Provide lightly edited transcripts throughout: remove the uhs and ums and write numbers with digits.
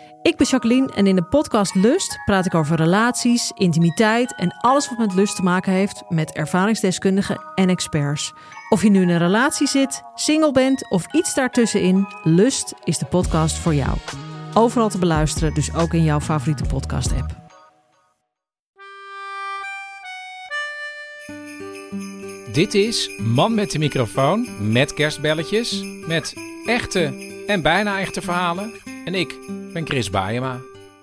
Ik ben Jacqueline en in de podcast Lust praat ik over relaties, intimiteit en alles wat met lust te maken heeft met ervaringsdeskundigen en experts. Of je nu in een relatie zit, single bent of iets daartussenin, Lust is de podcast voor jou. Overal te beluisteren, dus ook in jouw favoriete podcast-app. Dit is Man met de microfoon met kerstbelletjes, met echte en bijna echte verhalen. En ik ben Chris Baaema.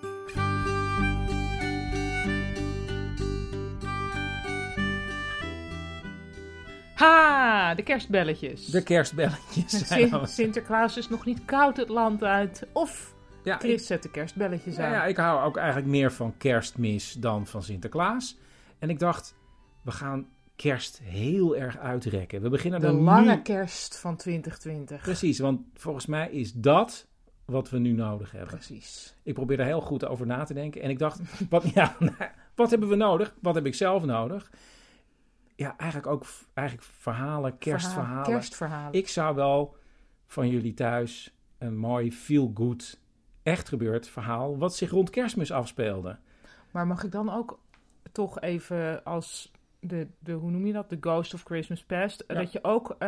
Ha, de kerstbelletjes. De kerstbelletjes. Sinterklaas is nog niet koud het land uit. Of ja, Chris zet de kerstbelletjes aan. Ja, ik hou ook eigenlijk meer van Kerstmis dan van Sinterklaas. En ik dacht, we gaan kerst heel erg uitrekken. We beginnen de dan lange nu... kerst van 2020. Precies, want volgens mij is dat wat we nu nodig hebben. Precies. Ik probeer er heel goed over na te denken. En ik dacht, wat hebben we nodig? Wat heb ik zelf nodig? Ja, eigenlijk verhalen, kerstverhalen. Ik zou wel van jullie thuis een mooi feel-good, echt gebeurd verhaal wat zich rond Kerstmis afspeelde. Maar mag ik dan ook toch even als de hoe noem je dat? De Ghost of Christmas Past. Ja. Dat je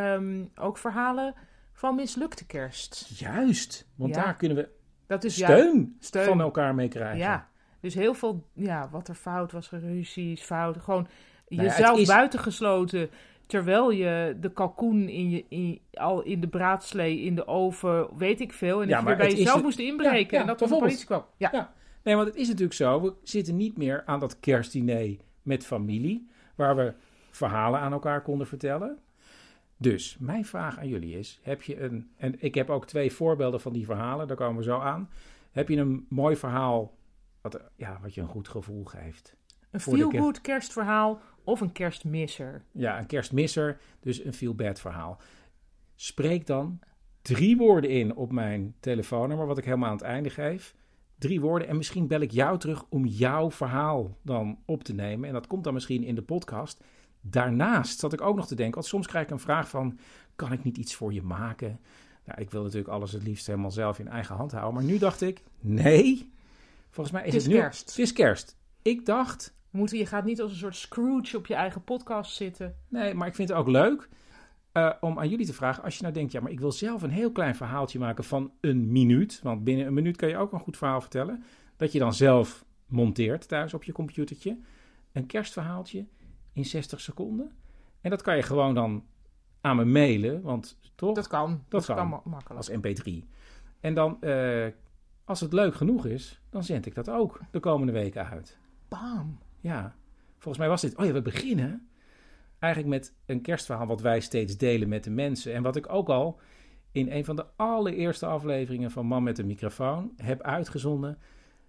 ook verhalen van mislukte kerst. Juist, want daar kunnen we dat is steun van elkaar mee krijgen. Ja, dus heel veel, wat er fout was, ruzies, fouten, gewoon jezelf buitengesloten, terwijl je de kalkoen al in de braadslee, in de oven, weet ik veel. En dat je weer bij jezelf moest inbreken en dat er de politie kwam. Ja. Nee, want het is natuurlijk zo, we zitten niet meer aan dat kerstdiner met familie, waar we verhalen aan elkaar konden vertellen. Dus mijn vraag aan jullie is, en ik heb ook 2 voorbeelden van die verhalen, daar komen we zo aan. Heb je een mooi verhaal wat je een goed gevoel geeft? Een feel-good kerstverhaal of een kerstmisser? Ja, een kerstmisser, dus een feel-bad verhaal. Spreek dan 3 woorden in op mijn telefoonnummer, wat ik helemaal aan het einde geef. 3 woorden en misschien bel ik jou terug om jouw verhaal dan op te nemen. En dat komt dan misschien in de podcast. Daarnaast zat ik ook nog te denken, want soms krijg ik een vraag van, kan ik niet iets voor je maken? Nou, ik wil natuurlijk alles het liefst helemaal zelf in eigen hand houden. Maar nu dacht ik, nee, volgens mij is het nu kerst. Het is kerst. Ik dacht... Je gaat niet als een soort Scrooge op je eigen podcast zitten. Nee, maar ik vind het ook leuk om aan jullie te vragen, als je nou denkt, maar ik wil zelf een heel klein verhaaltje maken van 1 minuut. Want binnen 1 minuut kan je ook een goed verhaal vertellen. Dat je dan zelf monteert thuis op je computertje. Een kerstverhaaltje in 60 seconden. En dat kan je gewoon dan aan me mailen, want toch? Dat kan makkelijk. Als mp3. En dan, als het leuk genoeg is, dan zend ik dat ook de komende weken uit. Bam! Ja, volgens mij was dit... we beginnen eigenlijk met een kerstverhaal wat wij steeds delen met de mensen. En wat ik ook al in een van de allereerste afleveringen van Man met de microfoon heb uitgezonden.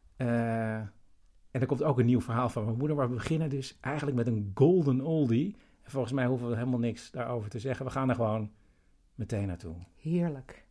En er komt ook een nieuw verhaal van mijn moeder. Maar we beginnen dus eigenlijk met een golden oldie. En volgens mij hoeven we helemaal niks daarover te zeggen. We gaan er gewoon meteen naartoe. Heerlijk.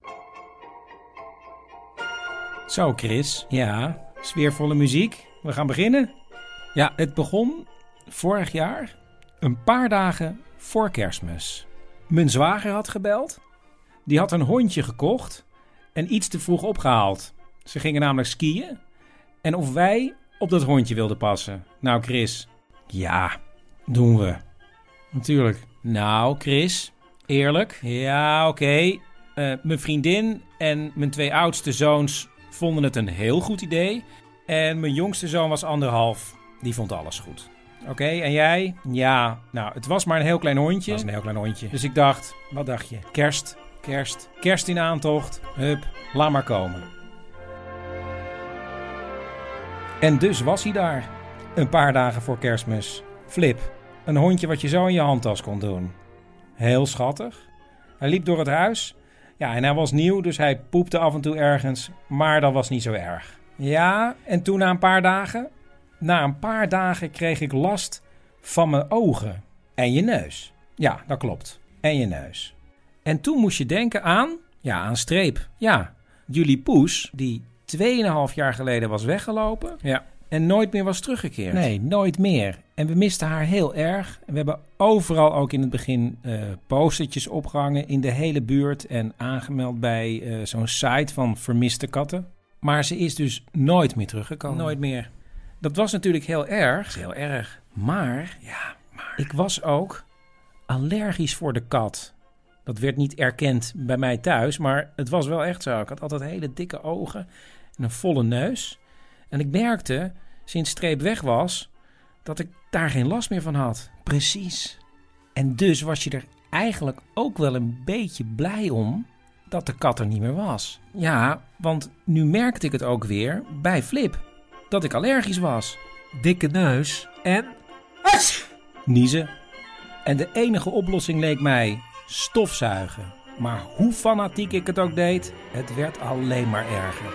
Zo Chris, ja, sfeervolle muziek. We gaan beginnen. Ja, het begon vorig jaar, een paar dagen voor Kerstmis. Mijn zwager had gebeld. Die had een hondje gekocht en iets te vroeg opgehaald. Ze gingen namelijk skiën. En of wij op dat hondje wilden passen. Nou Chris, ja, doen we. Natuurlijk. Nou Chris, eerlijk. Ja, oké. Mijn vriendin en mijn 2 oudste zoons vonden het een heel goed idee. En mijn jongste zoon was 1,5. Die vond alles goed. Oké, en jij? Ja, nou, het was maar een heel klein hondje. Het was een heel klein hondje. Dus ik dacht, wat dacht je? Kerst in aantocht. Hup, laat maar komen. En dus was hij daar. Een paar dagen voor Kerstmis. Flip, een hondje wat je zo in je handtas kon doen. Heel schattig. Hij liep door het huis. Ja, en hij was nieuw, dus hij poepte af en toe ergens. Maar dat was niet zo erg. Ja, en toen na een paar dagen... Na een paar dagen kreeg ik last van mijn ogen. En je neus. Ja, dat klopt. En je neus. En toen moest je denken aan Streep. Ja, jullie poes, die 2,5 jaar geleden was weggelopen. Ja. En nooit meer was teruggekeerd. Nee, nooit meer. En we misten haar heel erg. En we hebben overal ook in het begin postertjes opgehangen in de hele buurt. En aangemeld bij zo'n site van vermiste katten. Maar ze is dus nooit meer teruggekomen. Nooit meer. Dat was natuurlijk heel erg. Heel erg. Maar ik was ook allergisch voor de kat. Dat werd niet erkend bij mij thuis, maar het was wel echt zo. Ik had altijd hele dikke ogen en een volle neus. En ik merkte, sinds Streep weg was, dat ik daar geen last meer van had. Precies. En dus was je er eigenlijk ook wel een beetje blij om dat de kat er niet meer was. Ja, want nu merkte ik het ook weer bij Flip, dat ik allergisch was. Dikke neus en niezen. En de enige oplossing leek mij stofzuigen. Maar hoe fanatiek ik het ook deed, het werd alleen maar erger.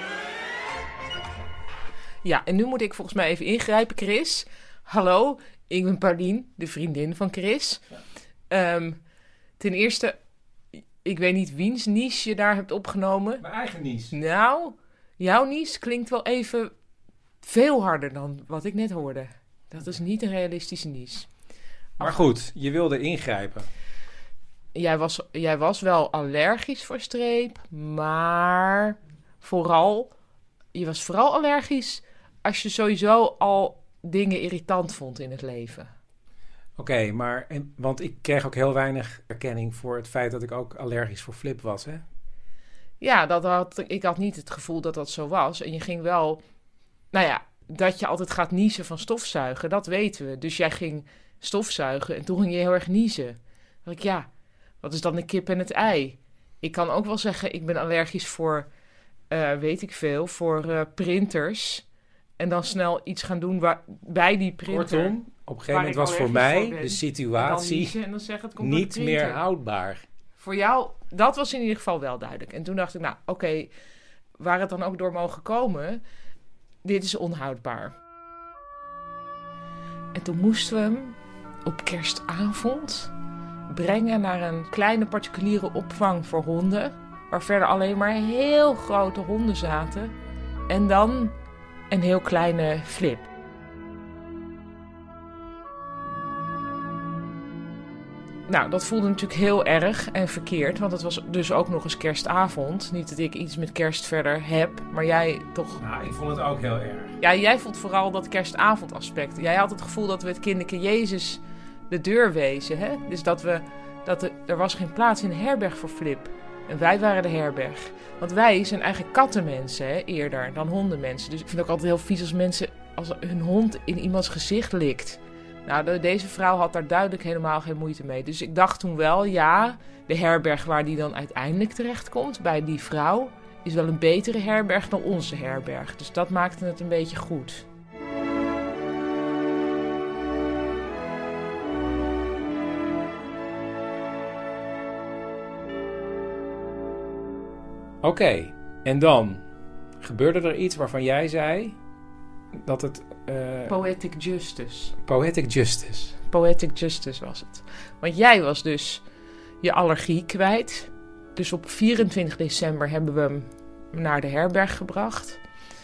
Ja, en nu moet ik volgens mij even ingrijpen, Chris. Hallo, ik ben Paulien, de vriendin van Chris. Ten eerste, ik weet niet wiens nies je daar hebt opgenomen. Mijn eigen nies. Nou, jouw nies klinkt wel even veel harder dan wat ik net hoorde. Dat is niet een realistische nies. Maar goed, je wilde ingrijpen. Jij was wel allergisch voor Streep, maar je was vooral allergisch als je sowieso al dingen irritant vond in het leven. Oké, want ik kreeg ook heel weinig erkenning voor het feit dat ik ook allergisch voor Flip was, hè? Ja, ik had niet het gevoel dat dat zo was. En je ging wel, dat je altijd gaat niezen van stofzuigen, dat weten we. Dus jij ging stofzuigen en toen ging je heel erg niezen. Dan dacht ik, wat is dan de kip en het ei? Ik kan ook wel zeggen, ik ben allergisch voor, voor printers. En dan snel iets gaan doen bij die printer. Kortom, op een gegeven moment was voor mij de situatie en dan zeg het komt niet meer houdbaar. Voor jou, dat was in ieder geval wel duidelijk. En toen dacht ik, oké, waar het dan ook door mogen komen, dit is onhoudbaar. En toen moesten we hem op kerstavond brengen naar een kleine particuliere opvang voor honden, waar verder alleen maar heel grote honden zaten. En dan een heel kleine Flip. Nou, dat voelde natuurlijk heel erg en verkeerd, want het was dus ook nog eens kerstavond. Niet dat ik iets met kerst verder heb, maar jij toch. Nou, ik vond het ook heel erg. Ja, jij vond vooral dat kerstavondaspect. Jij had het gevoel dat we het kinderke Jezus de deur wezen, hè? Dus er was geen plaats in de herberg voor Flip. En wij waren de herberg. Want wij zijn eigenlijk kattenmensen, hè, eerder dan hondenmensen. Dus ik vind het ook altijd heel vies als mensen, als hun hond in iemands gezicht likt. Nou, deze vrouw had daar duidelijk helemaal geen moeite mee. Dus ik dacht toen wel, de herberg waar die dan uiteindelijk terechtkomt, bij die vrouw, is wel een betere herberg dan onze herberg. Dus dat maakte het een beetje goed. Oké, en dan gebeurde er iets waarvan jij zei dat het... Poetic justice. Poetic justice. Poetic justice was het. Want jij was dus je allergie kwijt. Dus op 24 december hebben we hem naar de herberg gebracht.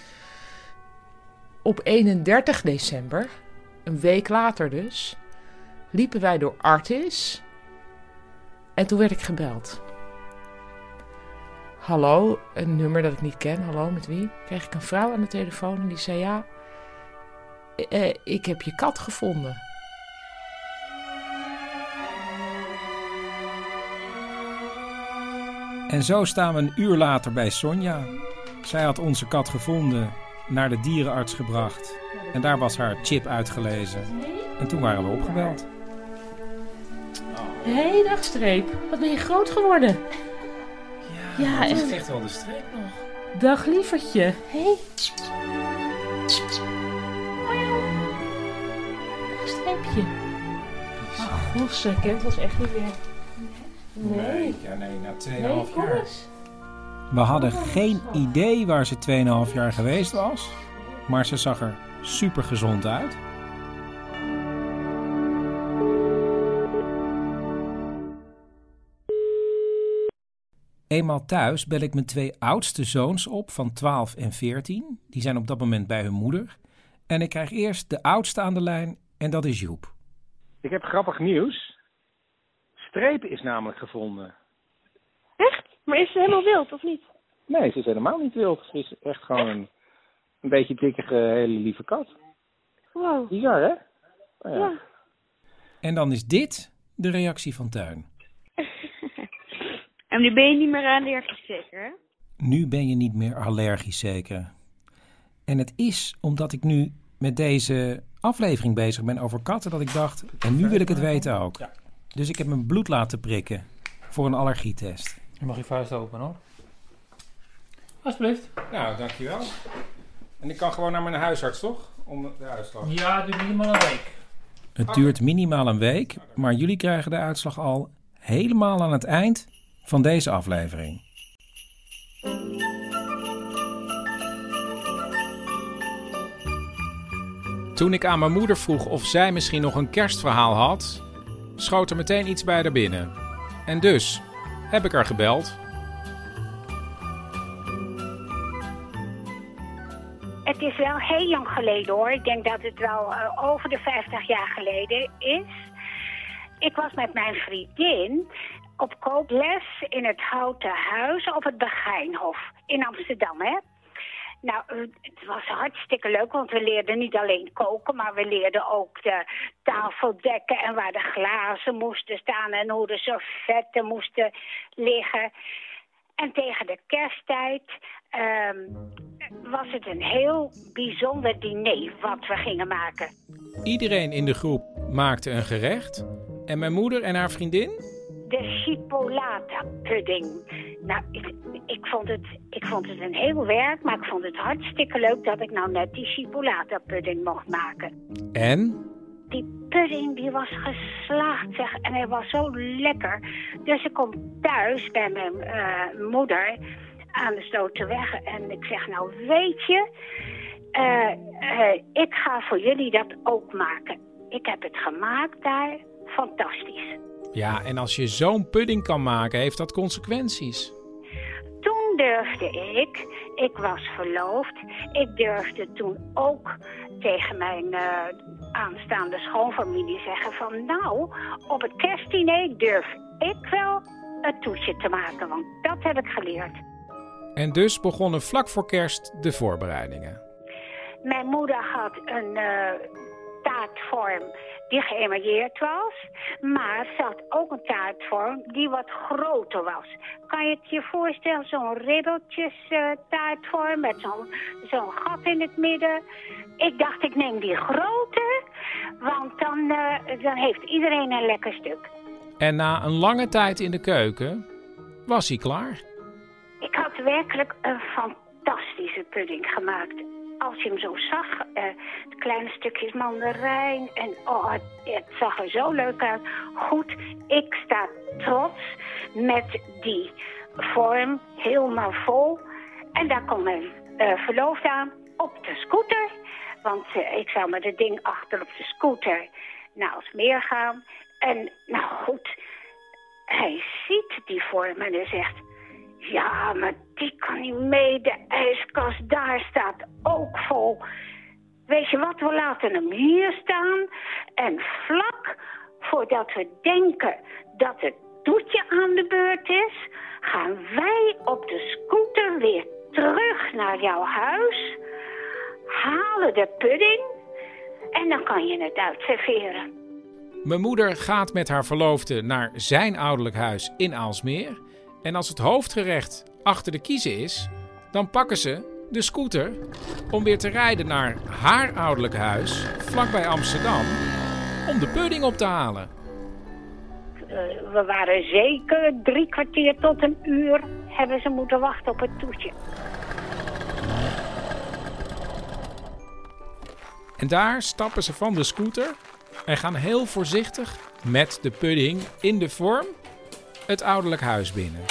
Op 31 december, een week later dus, liepen wij door Artis. En toen werd ik gebeld. Hallo, een nummer dat ik niet ken. Hallo, met wie? Kreeg ik een vrouw aan de telefoon en die zei ik heb je kat gevonden. En zo staan we een uur later bij Sonja. Zij had onze kat gevonden, naar de dierenarts gebracht. En daar was haar chip uitgelezen. En toen waren we opgebeld. Hey, dag Streep. Wat ben je groot geworden? Ja, dat is echt wel de Streep nog. Dag lievertje. Hey. Streepje. Ach, godzak, het was echt niet meer. Nee. Na 2,5 jaar. We hadden geen idee waar ze 2,5 jaar geweest was. Maar ze zag er super gezond uit. Eenmaal thuis bel ik mijn 2 oudste zoons op van 12 en 14. Die zijn op dat moment bij hun moeder. En ik krijg eerst de oudste aan de lijn en dat is Joep. Ik heb grappig nieuws. Streep is namelijk gevonden. Echt? Maar is ze helemaal wild, of niet? Nee, ze is helemaal niet wild. Ze is echt gewoon een beetje dikkige, hele lieve kat. Wow. Bizar, hè? Oh, ja. Ja. En dan is dit de reactie van Teun. En nu ben je niet meer allergisch zeker, hè? Nu ben je niet meer allergisch zeker. En het is omdat ik nu met deze aflevering bezig ben over katten dat ik dacht, en nu wil ik het weten ook. Ja. Dus ik heb mijn bloed laten prikken voor een allergietest. Je mag je vuist open, hoor. Alsjeblieft. Nou, dankjewel. En ik kan gewoon naar mijn huisarts, toch? Om de uitslag. Ja, het duurt minimaal een week. Het duurt minimaal een week, maar jullie krijgen de uitslag al helemaal aan het eind van deze aflevering. Toen ik aan mijn moeder vroeg of zij misschien nog een kerstverhaal had, schoot er meteen iets bij haar binnen. En dus heb ik haar gebeld. Het is wel heel lang geleden hoor. Ik denk dat het wel over de 50 jaar geleden is. Ik was met mijn vriendin op kookles in het Houten Huis op het Begijnhof in Amsterdam, hè. Nou, het was hartstikke leuk, want we leerden niet alleen koken, maar we leerden ook de tafel dekken en waar de glazen moesten staan en hoe de servetten moesten liggen. En tegen de kersttijd was het een heel bijzonder diner wat we gingen maken. Iedereen in de groep maakte een gerecht en mijn moeder en haar vriendin? De chipolata pudding. Nou, ik vond het een heel werk, maar ik vond het hartstikke leuk dat ik nou net die chipolata pudding mocht maken. En? Die pudding die was geslaagd, zeg, en hij was zo lekker. Dus ik kom thuis bij mijn moeder aan de Sloterweg en ik zeg, nou weet je, ik ga voor jullie dat ook maken. Ik heb het gemaakt daar, fantastisch. Ja, en als je zo'n pudding kan maken, heeft dat consequenties. Toen durfde ik was verloofd, ik durfde toen ook tegen mijn aanstaande schoonfamilie zeggen van nou, op het kerstdiner durf ik wel een toetje te maken, want dat heb ik geleerd. En dus begonnen vlak voor kerst de voorbereidingen. Mijn moeder had een taartvorm die geëmailleerd was, maar ze had ook een taartvorm die wat groter was. Kan je het je voorstellen, zo'n ribbeltjes taartvorm met zo'n gat in het midden? Ik dacht, ik neem die grote, want dan heeft iedereen een lekker stuk. En na een lange tijd in de keuken was hij klaar. Ik had werkelijk een fantastische pudding gemaakt. Als je hem zo zag, de kleine stukjes mandarijn en het zag er zo leuk uit. Goed, ik sta trots met die vorm helemaal vol. En daar komt mijn verloofde aan op de scooter. Want ik zou met het ding achter op de scooter naar Alsmeer gaan. En nou goed, hij ziet die vorm en hij zegt, ja, maar die kan niet mee. De ijskast daar staat ook vol. Weet je wat, we laten hem hier staan. En vlak voordat we denken dat het toetje aan de beurt is, gaan wij op de scooter weer terug naar jouw huis. Halen de pudding en dan kan je het uitserveren. Mijn moeder gaat met haar verloofde naar zijn ouderlijk huis in Aalsmeer. En als het hoofdgerecht achter de kiezen is, dan pakken ze de scooter om weer te rijden naar haar ouderlijk huis, vlakbij Amsterdam, om de pudding op te halen. We waren zeker 3 kwartier tot een uur hebben ze moeten wachten op het toetje. En daar stappen ze van de scooter en gaan heel voorzichtig met de pudding in de vorm het ouderlijk huis binnen.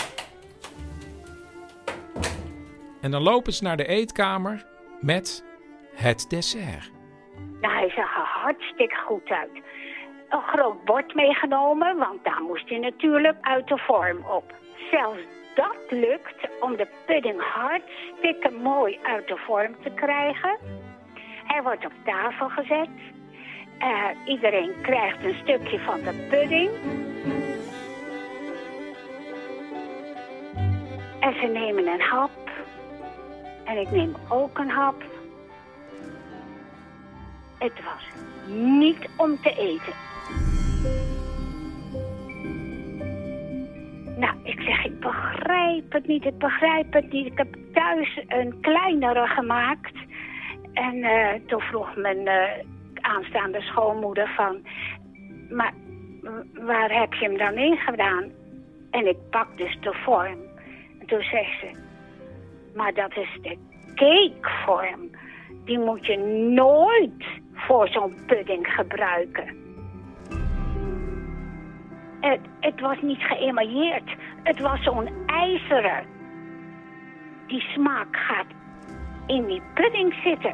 En dan lopen ze naar de eetkamer met het dessert. Nou, hij zag er hartstikke goed uit. Een groot bord meegenomen, want daar moest hij natuurlijk uit de vorm op. Zelfs dat lukt om de pudding hartstikke mooi uit de vorm te krijgen. Hij wordt op tafel gezet. Iedereen krijgt een stukje van de pudding. En ze nemen een hap. En ik neem ook een hap. Het was niet om te eten. Nou, ik zeg, ik begrijp het niet. Ik heb thuis een kleinere gemaakt. En toen vroeg mijn aanstaande schoonmoeder van... Maar waar heb je hem dan in gedaan? En ik pak dus de vorm. En toen zegt ze... Maar dat is de cakevorm. Die moet je nooit voor zo'n pudding gebruiken. Het was niet geëmailleerd. Het was zo'n ijzeren. Die smaak gaat in die pudding zitten.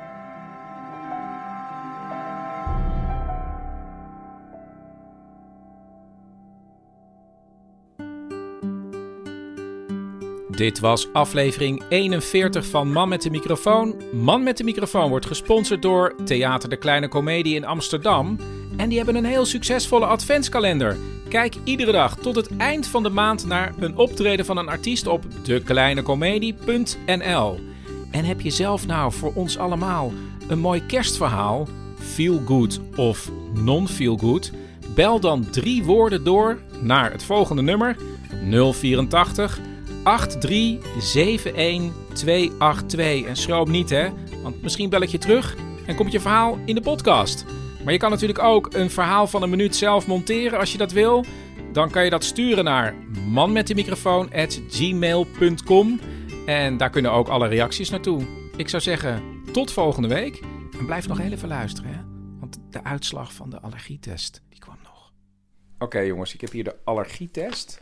Dit was aflevering 41 van Man met de Microfoon. Man met de Microfoon wordt gesponsord door Theater de Kleine Comedie in Amsterdam. En die hebben een heel succesvolle adventskalender. Kijk iedere dag tot het eind van de maand naar een optreden van een artiest op dekleinecomedie.nl. En heb je zelf nou voor ons allemaal een mooi kerstverhaal, feel good of non-feel good? Bel dan 3 woorden door naar het volgende nummer 084 8371282. En schroom niet, hè, want misschien bel ik je terug en komt je verhaal in de podcast. Maar je kan natuurlijk ook een verhaal van een minuut zelf monteren als je dat wil. Dan kan je dat sturen naar manmetdemicrofoon@gmail.com. En daar kunnen ook alle reacties naartoe. Ik zou zeggen, tot volgende week. En blijf nog heel even luisteren, hè? Want de uitslag van de allergietest, die kwam nog. Oké, jongens, ik heb hier de allergietest.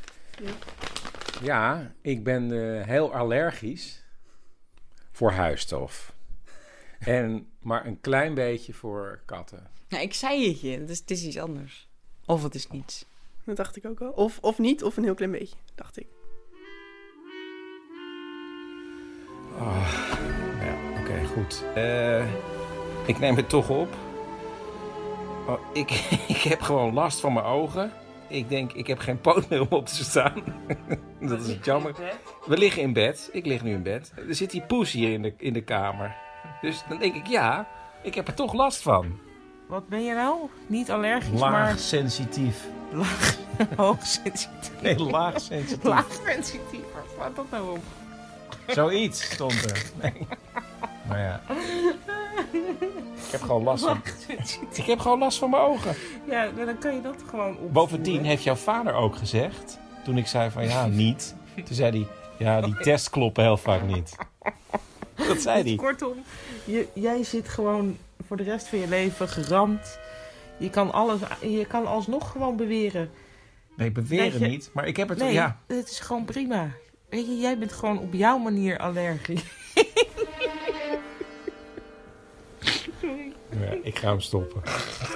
Ja, ik ben heel allergisch voor huisstof. Maar een klein beetje voor katten. Nou, ik zei het je, het is iets anders. Of het is niets. Dat dacht ik ook al. Of niet, of een heel klein beetje, dacht ik. Oh, ja, oké, goed. Ik neem het toch op. Oh, ik heb gewoon last van mijn ogen. Ik denk, ik heb geen poot meer om op te staan. Dat is het jammer. We liggen in bed. Ik lig nu in bed. Er zit die poes hier in de kamer. Dus dan denk ik, ja, ik heb er toch last van. Wat ben je nou? Niet allergisch, Laagsensitief. Hoogsensitief. Nee, laagsensitief. Laagsensitief. Waar slaat dat nou op? Zoiets stond er. Nee. Maar ja. Ik heb gewoon last van mijn ogen. Ja, dan kan je dat gewoon opvoeren. Bovendien heeft jouw vader ook gezegd, toen ik zei van ja, niet. Toen zei hij, ja, die tests kloppen heel vaak niet. Dat zei hij. Kortom, jij zit gewoon voor de rest van je leven geramd. Je kan alsnog gewoon beweren. Nee, beweren niet, maar ik heb het... Nee, ja. het is gewoon prima. Weet je, jij bent gewoon op jouw manier allergisch. Ja, ik ga hem stoppen.